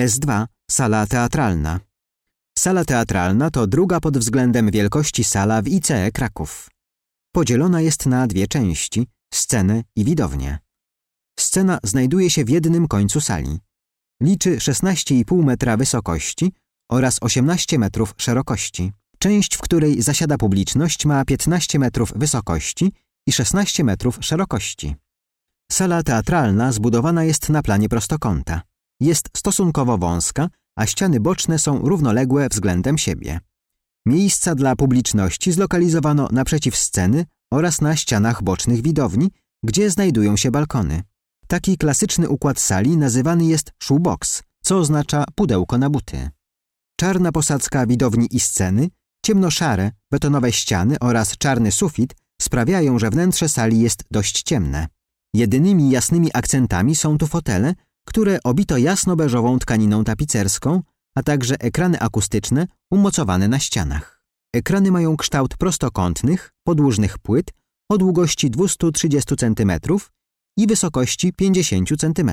S2 – sala teatralna. Sala teatralna to druga pod względem wielkości sala w ICE Kraków. Podzielona jest na dwie części – scenę i widownię. Scena znajduje się w jednym końcu sali. Liczy 16,5 metra wysokości oraz 18 metrów szerokości. Część, w której zasiada publiczność, ma 15 metrów wysokości i 16 metrów szerokości. Sala teatralna zbudowana jest na planie prostokąta. Jest stosunkowo wąska, a ściany boczne są równoległe względem siebie. Miejsca dla publiczności zlokalizowano naprzeciw sceny oraz na ścianach bocznych widowni, gdzie znajdują się balkony. Taki klasyczny układ sali nazywany jest shoebox, co oznacza pudełko na buty. Czarna posadzka widowni i sceny, ciemnoszare, betonowe ściany oraz czarny sufit sprawiają, że wnętrze sali jest dość ciemne. Jedynymi jasnymi akcentami są tu fotele, które obito jasno-beżową tkaniną tapicerską, a także ekrany akustyczne umocowane na ścianach. Ekrany mają kształt prostokątnych, podłużnych płyt o długości 230 cm i wysokości 50 cm.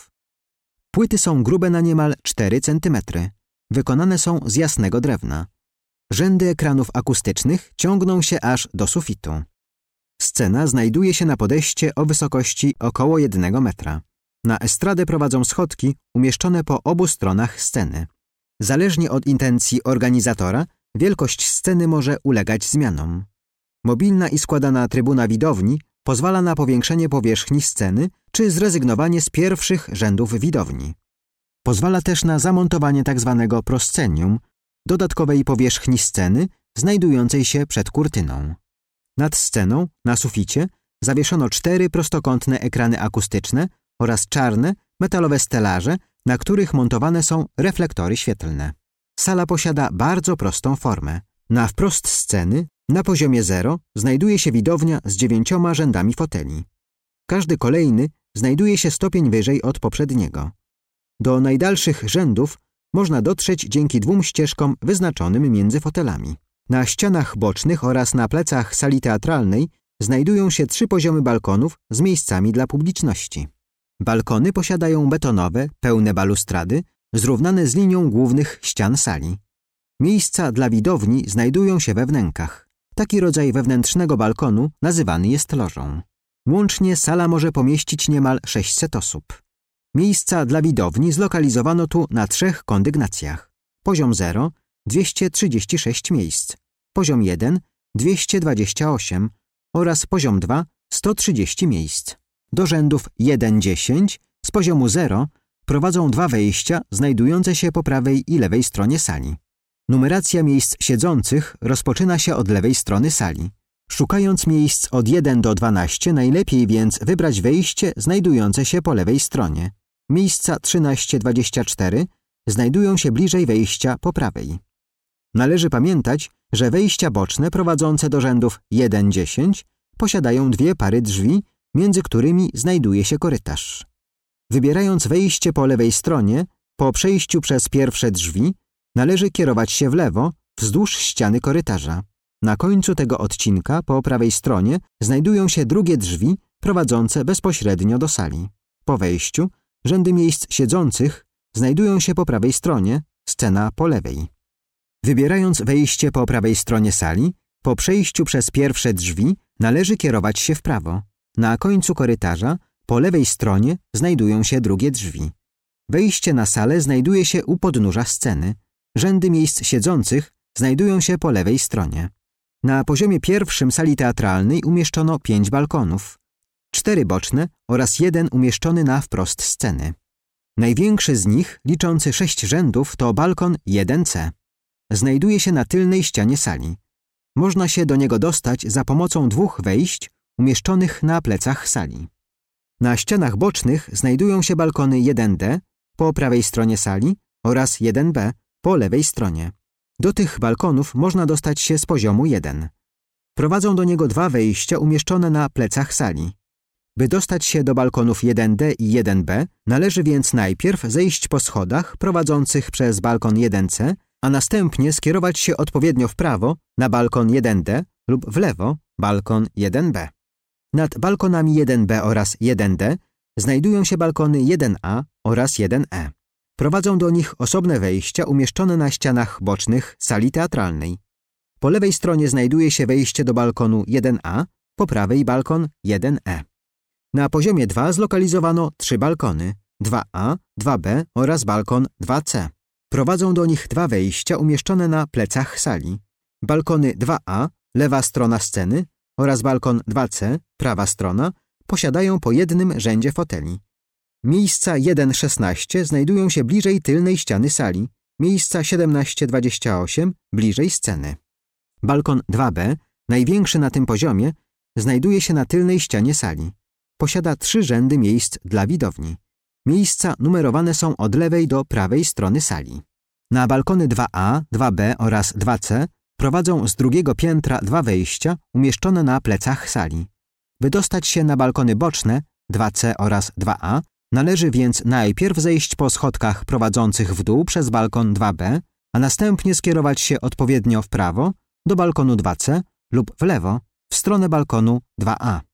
Płyty są grube na niemal 4 cm. Wykonane są z jasnego drewna. Rzędy ekranów akustycznych ciągną się aż do sufitu. Scena znajduje się na podejście o wysokości około 1 metra. Na estradę prowadzą schodki umieszczone po obu stronach sceny. Zależnie od intencji organizatora, wielkość sceny może ulegać zmianom. Mobilna i składana trybuna widowni pozwala na powiększenie powierzchni sceny czy zrezygnowanie z pierwszych rzędów widowni. Pozwala też na zamontowanie tzw. proscenium, dodatkowej powierzchni sceny znajdującej się przed kurtyną. Nad sceną, na suficie, zawieszono 4 prostokątne ekrany akustyczne oraz czarne, metalowe stelaże, na których montowane są reflektory świetlne. Sala posiada bardzo prostą formę. Na wprost sceny, na poziomie 0, znajduje się widownia z 9 rzędami foteli. Każdy kolejny znajduje się stopień wyżej od poprzedniego. Do najdalszych rzędów można dotrzeć dzięki 2 ścieżkom wyznaczonym między fotelami. Na ścianach bocznych oraz na plecach sali teatralnej znajdują się 3 poziomy balkonów z miejscami dla publiczności. Balkony posiadają betonowe, pełne balustrady, zrównane z linią głównych ścian sali. Miejsca dla widowni znajdują się we wnękach. Taki rodzaj wewnętrznego balkonu nazywany jest lożą. Łącznie sala może pomieścić niemal 600 osób. Miejsca dla widowni zlokalizowano tu na 3 kondygnacjach. Poziom 0 – 236 miejsc, poziom 1 – 228 oraz poziom 2 – 130 miejsc. Do rzędów 1-10 z poziomu 0 prowadzą 2 wejścia znajdujące się po prawej i lewej stronie sali. Numeracja miejsc siedzących rozpoczyna się od lewej strony sali. Szukając miejsc od 1 do 12 najlepiej więc wybrać wejście znajdujące się po lewej stronie. Miejsca 13-24 znajdują się bliżej wejścia po prawej. Należy pamiętać, że wejścia boczne prowadzące do rzędów 1-10 posiadają 2 pary drzwi, między którymi znajduje się korytarz. Wybierając wejście po lewej stronie, po przejściu przez pierwsze drzwi, należy kierować się w lewo, wzdłuż ściany korytarza. Na końcu tego odcinka, po prawej stronie, znajdują się drugie drzwi prowadzące bezpośrednio do sali. Po wejściu, rzędy miejsc siedzących znajdują się po prawej stronie, scena po lewej. Wybierając wejście po prawej stronie sali, po przejściu przez pierwsze drzwi należy kierować się w prawo. Na końcu korytarza, po lewej stronie, znajdują się drugie drzwi. Wejście na salę znajduje się u podnóża sceny. Rzędy miejsc siedzących znajdują się po lewej stronie. Na poziomie pierwszym sali teatralnej umieszczono 5 balkonów. 4 boczne oraz 1 umieszczony na wprost sceny. Największy z nich, liczący 6 rzędów, to balkon 1C. Znajduje się na tylnej ścianie sali. Można się do niego dostać za pomocą 2 wejść umieszczonych na plecach sali. Na ścianach bocznych znajdują się balkony 1D po prawej stronie sali oraz 1B po lewej stronie. Do tych balkonów można dostać się z poziomu 1. Prowadzą do niego 2 wejścia umieszczone na plecach sali. By dostać się do balkonów 1D i 1B, należy więc najpierw zejść po schodach prowadzących przez balkon 1C, a następnie skierować się odpowiednio w prawo na balkon 1D lub w lewo balkon 1B. Nad balkonami 1B oraz 1D znajdują się balkony 1A oraz 1E. Prowadzą do nich osobne wejścia umieszczone na ścianach bocznych sali teatralnej. Po lewej stronie znajduje się wejście do balkonu 1A, po prawej balkon 1E. Na poziomie 2 zlokalizowano 3 balkony 2A, 2B oraz balkon 2C. Prowadzą do nich 2 wejścia umieszczone na plecach sali. Balkony 2A, lewa strona sceny oraz balkon 2C, prawa strona, posiadają po jednym rzędzie foteli. Miejsca 1-16 znajdują się bliżej tylnej ściany sali, miejsca 17-28 bliżej sceny. Balkon 2B, największy na tym poziomie, znajduje się na tylnej ścianie sali. Posiada 3 rzędy miejsc dla widowni. Miejsca numerowane są od lewej do prawej strony sali. Na balkony 2A, 2B oraz 2C prowadzą z drugiego piętra 2 wejścia umieszczone na plecach sali. By dostać się na balkony boczne 2C oraz 2A, należy więc najpierw zejść po schodkach prowadzących w dół przez balkon 2B, a następnie skierować się odpowiednio w prawo do balkonu 2C lub w lewo w stronę balkonu 2A.